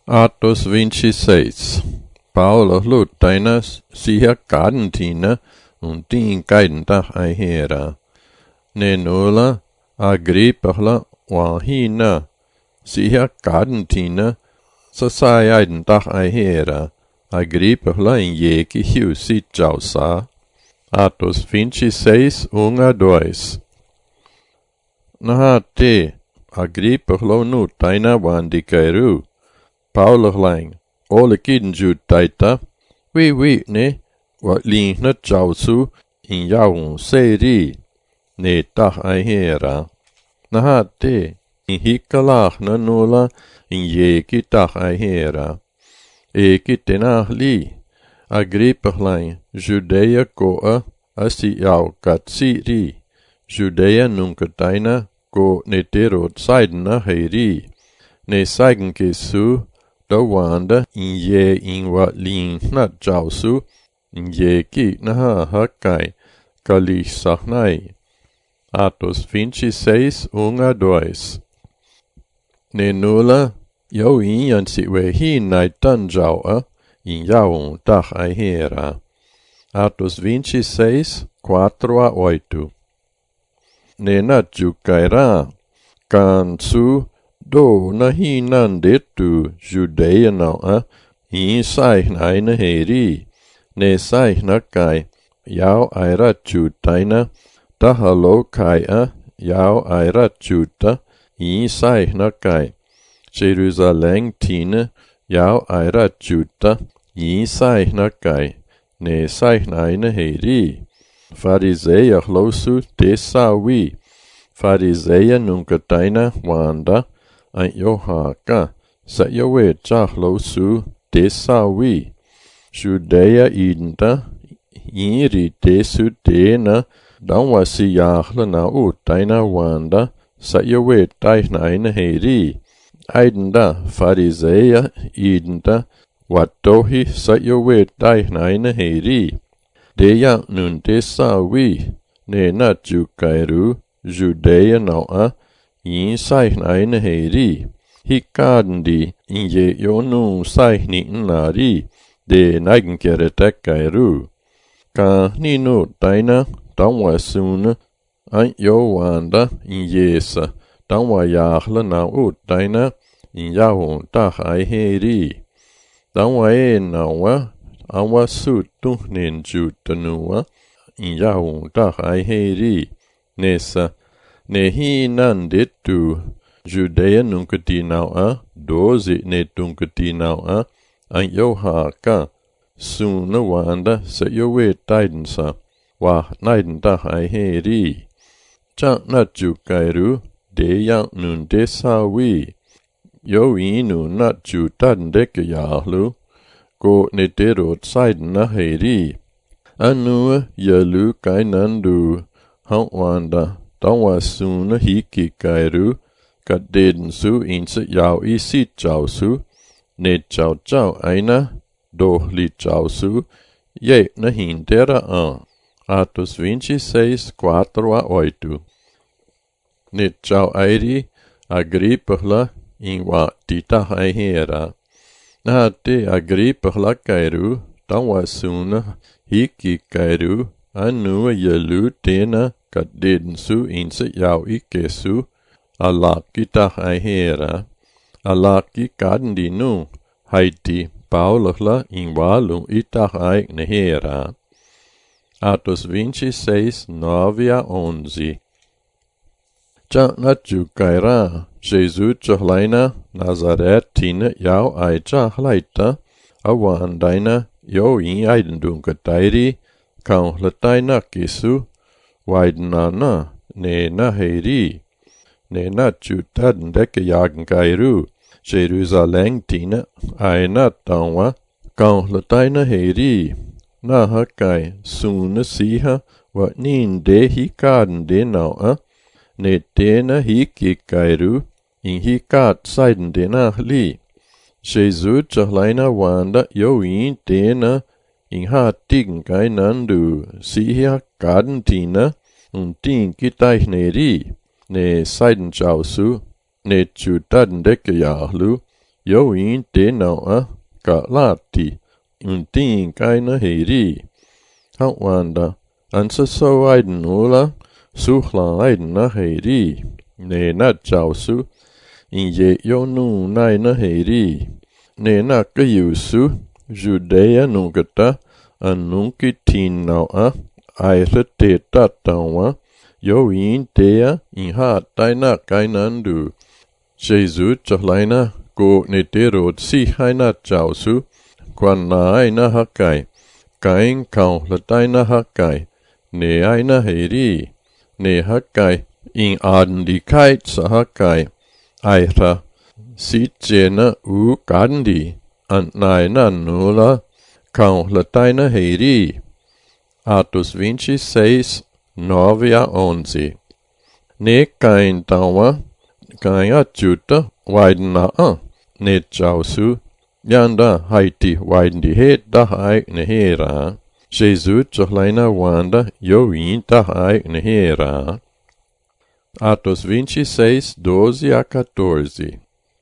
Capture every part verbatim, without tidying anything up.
Atos vinte e seis. Paulo luta siihen kantina untiin kaidenta aiheera. Ne nulla Agrippalla wahina siihen kantina sa sajaidenta aiheera. Agrippalla in jeki hiusi jausa. Atos vinte e seis, um a dois. Nahate Agrippalla nutaina wandikairu. Paulo lang, ole kiden jutaita, we we ne, wat linkna jausu, in jaun seri, ne tach aihera. Nahate, in hikkalachna nula, in jeki tach aihera. Eki tenach li, Agrippach lang, Judea koa, asi jau katsiri, Judea nunkataina, ko ne terot saidna heiri, ne saigen kesu, da wanda in je in wat lin na jausu, in je ki na ha hakai, kali sahnai. Atos vinte e seis, um a dois. Ne nula, yo in yan si we hi nai tan jaua, in jaun tach aihera. Atos vinte e seis, quatro a oito. Ne na jukaira, kansu, do na hinan detu Judea não a in saihna ina heri ne saihna kai yau aira chutaina tahalo kai a yau aira chuta in saihna kai Jerusalem tina yau aira chuta in saihna kai ne saihna ina heri fariseia hlosu tesawi fariseia nunca taina wanda an yohaka sa yowe chahlosu tesawi Judea identa iri tesu tena danwasi yahla na utaina wanda sa yowe taihna ina heri aidenda fariseia identa watohi sa yowe taihna ina heri deya nun tesawi ne na jukairu Judea naua in saihna ina heri, hikadndi in je yonu saihni nari, de naigen keretekairu. Ka ninu taina, tanwa suna, an yo wanda in jesa, tanwa yahla na u taina, in yahun tach aiheri. Tanwa e nawa, anwa sutu nin jutanua, in yahun tach aiheri. Nessa, ne hi nan detu, Judea nunca tinau a, doze ne tunca tinau a, an yo haka, suna wanda sa yo we taidensa, wa naiden tach aiheri. Chak na jukairu, de yang nun desawi, yo inu na jutan deke yahlu, ko ne derot saiden na heri. Anu yalu kainandu, han wanda, tanwa suna hiki kairu, kat deden su inse yau i sit jausu, ne jau jau aina, do li jausu, ye na hintera an. Atos vinte e seis, quatro a oito. Ne jau airi, Agrippala, in wa tita aihera. Na te Agrippala kairu, tanwa suna hiki kairu, anu yalu tena, kat deden su inse jau i kesu, alaki tach aihera. Alaki kadndi nu, haiti Paulachla in walu i tach aigne hera. Atos vinte e seis, nove a onze. Tja na jukaira, Jesu tjahlaina, Nazaret tina jau ai tjahlaita, awandaina, jo in aidendunka tairi, kaunhlataina kesu, Waidnana, ne na heri, ne na chutaden deke jagen kairu, Jerusalem tina, aina tanwa, kaunhlataina heri, na hakai, suna siha, wa nin de hikaden de naua, ne tena hiki kairu, in hikat saiden de na li. Jesu tjahlaina wanda yo in tena, in ha tigen kainandu, siha kaden tina, un tin kitaihneri, ne saiden jausu, ne chutaden deke yahlu, 有因得脑啊，嘎拉蒂，因定该那黑里，好玩的，安是所爱的努了，苏拉爱的那黑里，你那早苏，因也有努奈那黑里，你那个有苏，就得呀努个的，安努个听脑啊，爱是得达到啊。有因得呀，因哈带那该难度，耶稣就来那个你得罗西海那早苏，关那爱那哈该，该靠了带那哈该，你爱那黑里，你哈该因安离开sa哈该，爱他西杰那无干的，安奈那努了，靠了带那黑里，Atos vinte e seis nove a onze. Ne kain tawa, kain ajuta, waidna a, ne jausu, yanda haiti waidi he da hai ne hera. Jesus johlaina wanda yoin da hai ne hera. Atos vinte e seis, doze a quatorze.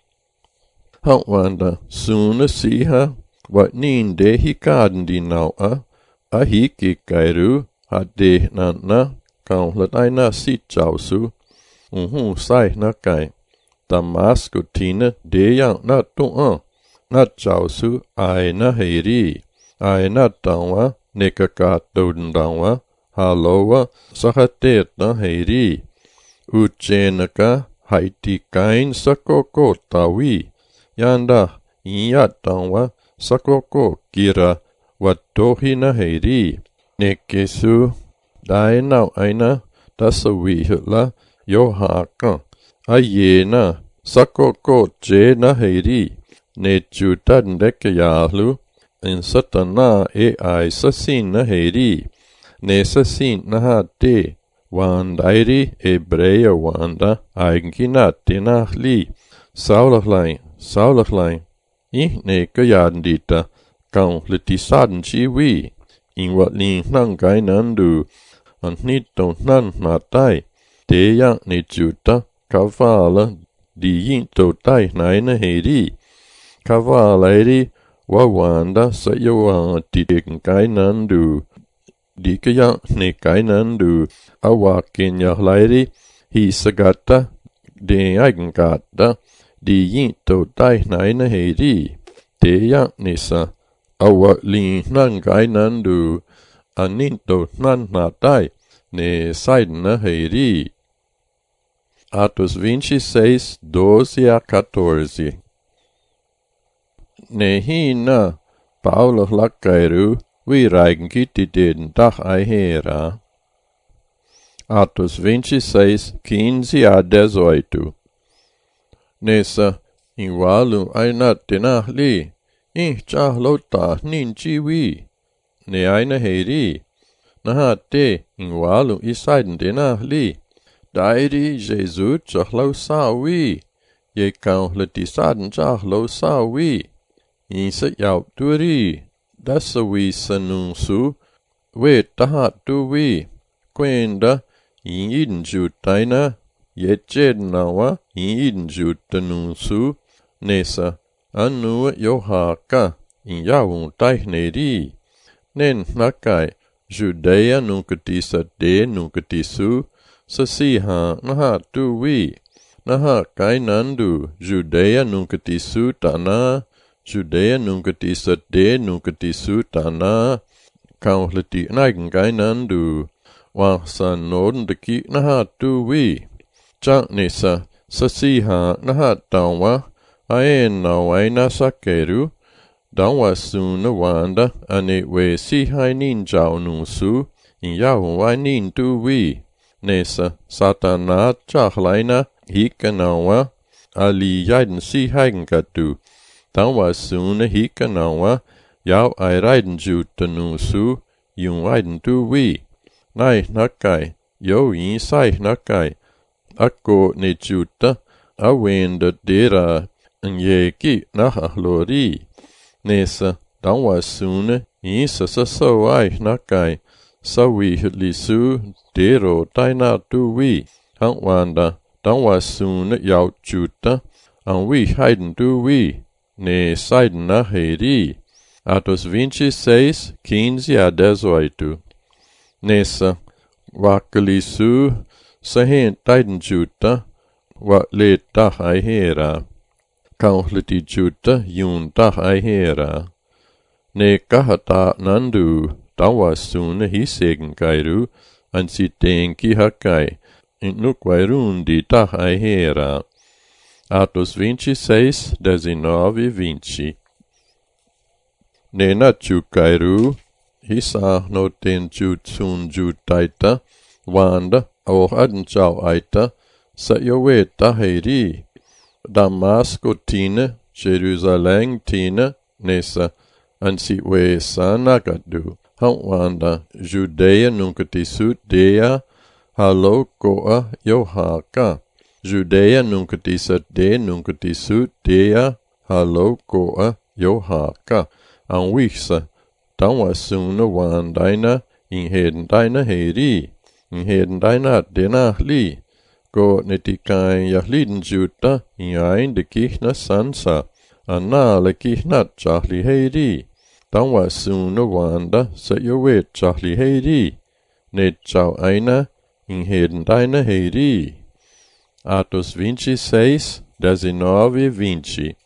Ha wanda, suna siha, wat nin de hikaden di nau a, a hiki kairu, ha de na na, kau latai na si jausu, unhu sai na kai, Damasco tina de yang na tu a, na jausu ai na heiri, ai na tawa, nekaka doden dawa, halowa, sahatet na heiri, ujenaka, haiti kain sakoko tawi, yanda, iya tawa, sakoko kira, watohi na heiri, Nekesu, dai nau aina, tasawi hula, yohaka, ayena, sakoko je na heiri, ne jutan dekeyalu, en satana e ai sasin na heiri, ne sasin na hate, wandairi ebreya wanda, aikina tinahli, saulahlain, saulahlain, ih ne kayandita, kau litisaden chiwi, in wat lin nan gai nan du, an nit don nan na tai, te yang ni juta, kavala, di yin to tai nai na heiri, kavala eri, wa wanda sa yawa ti dek gai nan du, di ka yang ni gai nan du, awa kenya lairi, hi sagata, de aigen gata, di yin to tai nai na heiri, te yang ni sa, awa lin nan gai nan du, aninto nan na tai, ne saiden na heiri. Atos vinte e seis, doze a quatorze. Ne hi na, Paulo lakairu, vi reigen kiti den dach ai hera. Atos vinte e seis, quinze a dezoito. Nessa, in walu ai na tenah li, in cha lota nin chiwi, ne ai na heiri, na ha te in walu isaiden denah li, dairi Jesus chahlau sawi, ye kau letisaden chahlau sawi, in sa yau turi, dasawi sanungsu, we tahat tuwi, kwenda, in yin jutaina, ye jed nawa, in yin jutanungsu, nesa, anu yohaka, in yawun taineri, nen nakai, Judea nunkatisa de nunkatisu, sasiha naha tuwi, naha kainandu, Judea nunkatisu tana, Judea nunkatisa de nunkatisu tana, kauhleti naigen kainandu, wahsan noden deki naha tuwi, chak nisa, sasiha naha tawa, aen nawaina sakeru, dawa suna wanda, ane we si hai nin jau nusu, in yau wai nin tuwi, nesa, satana chachlaina, hika nawa, ali yaiden si haigen katu, dawa suna hika nawa, yau ai raiden juta nusu, yung waiden tuwi, nai nakai, yo yin sai nakai, ako ne juta, awenda dera, en yeki naha lori, nesa, dawa suna, yin sa sa so ai nakai, sawi lisu, dero taina tuwi, hang wanda, dawa suna yau juta, an wi haiden tuwi, ne saída heri. Atos vinte e seis, quinze a dezoito. Nessa, wakalisu, sahen taiden juta, wa le tah ai hera. Kaunhliti juta, yun tah ai hera. Ne kahata nandu, tawa sune hisegen kairu, an si tenki hakai, in nukvairundi tah ai hera. Atos vinte e seis, dezenove, vinte. Ne nachu kairu, hisa no ten jut sun jut taita, wanda, or aden chau aita, sa yowe taheri, Damasco tine, Jerusalem tine, nessa, ansi we sanagadu, han wanda, Judea nunkati sud dea, halo goa yohaka, Judea nunkati sat de nunkati sud dea, halo goa yohaka, an wiksa, dan was suna wandaina, in heden daina heri, in heden daina dena li, go netikain jahliden juta, in ein de kichna sansa, an na le kichna chahli heri, dan was suna wanda, sa yo wet chahli heri, net chau aina, in heden daina heri. Atos vinte e seis, dezenove, vinte.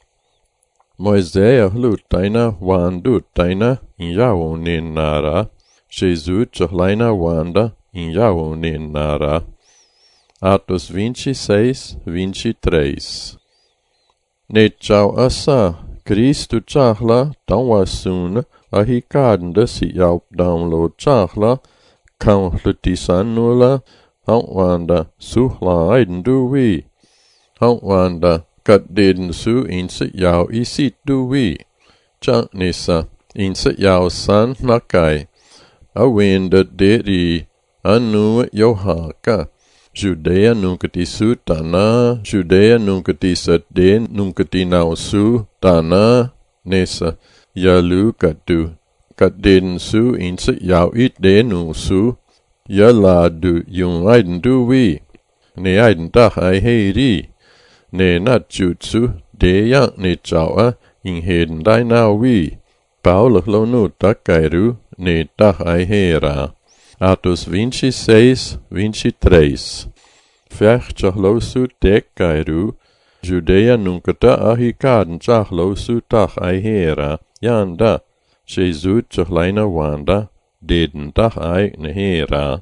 Moisés lutaina wandu taina in yawo nara, Jesus chorlaina wanda in yawo nara. Atos vinte e seis, vinte e três. Ne chau asa, Cristo charla, tão wasuna, a ricada si yau download charla, kan lutisanula, han wanda suhla aiden duwi, han wanda kat deden su inse yau isit duwi, cha nisa inse yau san nakai, a wenda deri, anu yohaka, Judea nunkati su tana, Judea nunkati sat den nunkati nau su tana, nisa yalu katu, kat deden su inse yau it denu su, Yala du yung aiden duwi, ne aiden tah ai heri, ne nat jutsu, de yang ne chawa, in heden daina wi, Paulo lonu takairu, ne tah ai hera. Atos vinte e seis, vinte e três. Ferchahlosu tekairu, Judea nunca ta ahikaden chahlosu tah ai hera, yanda, Jesus chahlaina wanda, deden tah ai nehera.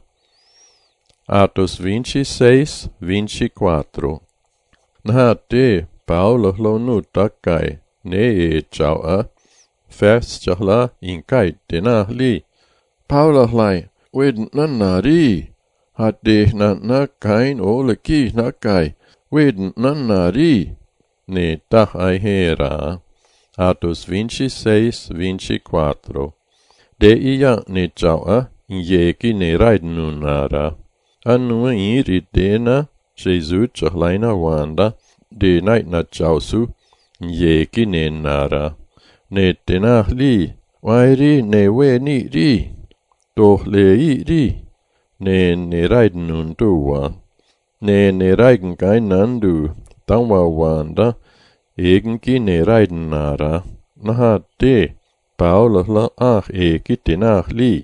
Atos vinte e seis, vinte e quatro. Nahate, Paulo lonu takai, ne chaua, fest chahla inkai tenahli. Paulo lai, wed nanari, hate na na kain oleki nakai, wed nanari, ne tah ai hera. Atos vinte e seis, vinte e quatro. De ia ne chaua, injeki ne raidnunara. Anua iri dena, Jesus chorlaina wanda, de nait na chausu, injeki ne nara. Ne tenah li, wairi ne we ni ri, toh le i ri, ne ne raidnun tuwa. Ne ne raigen kain nandu, tangwa wanda, egenki ne raiden nara. Naha de, Paulo la ah eki tenah li.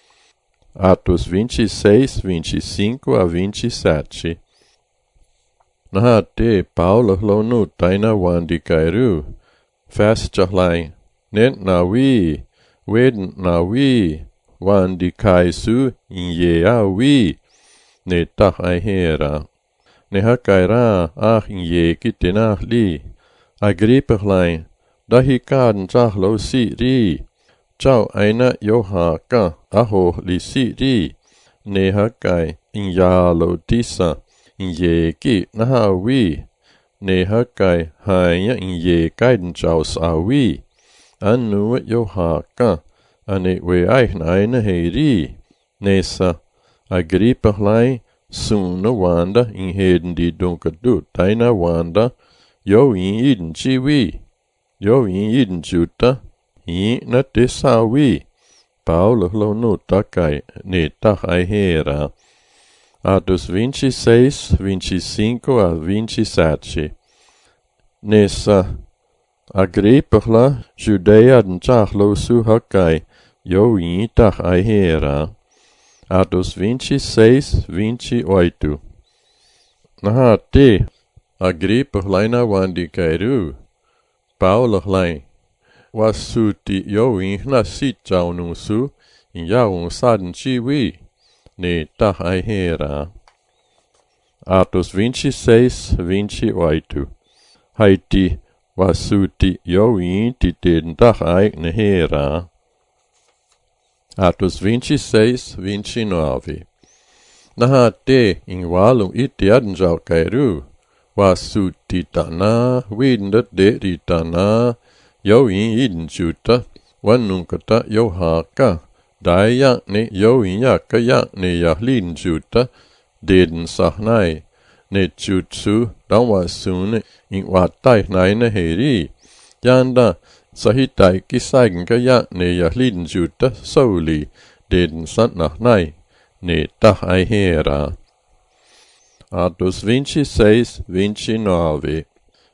Atos vinte e seis, vinte e cinco a vinte e sete. Nahate Paulo lonu taina wandi kairu, fast charlai, nen na wi, weden na wi, wandi kaisu in ye a wi, ne tah ai hera. Ne hakaira ah in ye kitenah li, agriperlein, dahi kaden chahlo si ri, chau aina yohaka, aho li si ri, ne hakai in yalo tisa, in ye ki naha wi, ne hakai haya in ye kaiden chau sa wi, anu yohaka, ane we aichen aina heri, nesa, agriperlein, suna wanda in heden di dunkadu taina wanda, yo in iden chi wi, yo in iden juta, in na te sa wi, Paulo lonu takai, ne tah ai hera. Atos vinte e seis, vinte e cinco a vinte e sete. Nessa, Agrippa Judea den Chachlo Suhakai, Join Tach Aihera. Atos vinte e seis, vinte e oito. Na te, Agrippa Laina Wandi Kairu, Paulo Lain, Wasuti Join Nasit Jaunusu, in Jaun Saden Chiwi, ne Tach Aihera. Atos vinte e seis, vinte e oito. Haiti, Wasuti Join Titen Tach Aihera. Atos vinte e seis, vinte e nove. Na te, in walum iti adnjau kairu, Wasuti Tana, Windat de Ritana, Join Idnjuta, Wanunkata Johaka, Daya ne Join Yaka Yak ne Yahlidnjuta, Deden Sahnai, ne Jutsu, Dan Wasune, in Watai Naine Heri, Yanda, Sahitai Kisaigen Kayak ne Yahlidnjuta, Soli, Deden Santnachnai, ne Tach Aihera. Atos vinte e seis, vinte e nove.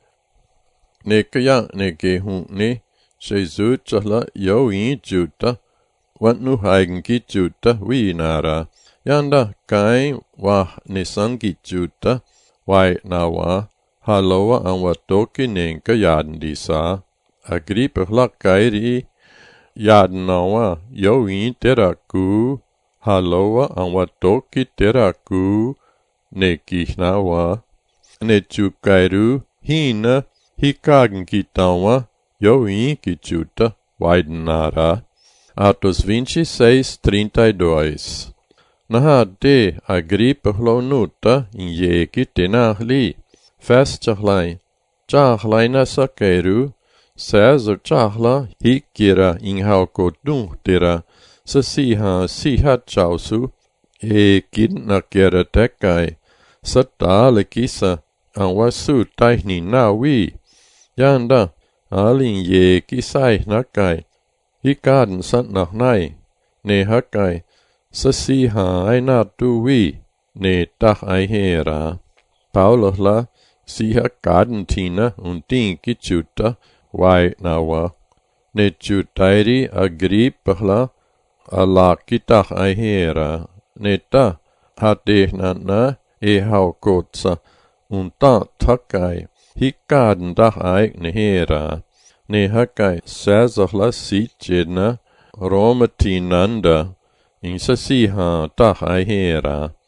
Ne Kayak ne Gehun ne, Jesus Chahla Join Juta, Want nu Heigen Gitjuta, Winara. Yanda kai wa nisangi juta, wai nawa, haloa an watoki nenka yadndisa. Agrippa kairi, yadnawa, Join teraku, haloa an watoki teraku, nekihnawa. Nechukairu, hina, hikagen kitawa, Join kijuta, waidenara. Atos vinte e seis, trinta e dois. Na de Agrippa nuta in jeki tenahli, festjachlain, jachlain sakeiru, César jachla hikira in hauko duntira, sa siha siha chausu, e kidna kera tekai, sa tale kisa, an wasu taihni nawi, yanda, alin jeki sai nakai, hikaden sant nachnai, ne hakai, sa siha aina tuwi, ne Tach Aihera. Paulus la siha kadentina und din kichuta, wai nawa. Ne chutairi Agrippa la ala kitach Aihera. Ne ta hadehnana e haukotsa, und ta takai, hikaden Tach Aihera. Ne hakai César la sitjedna, Romatinanda, in sa siha Tach Aihera.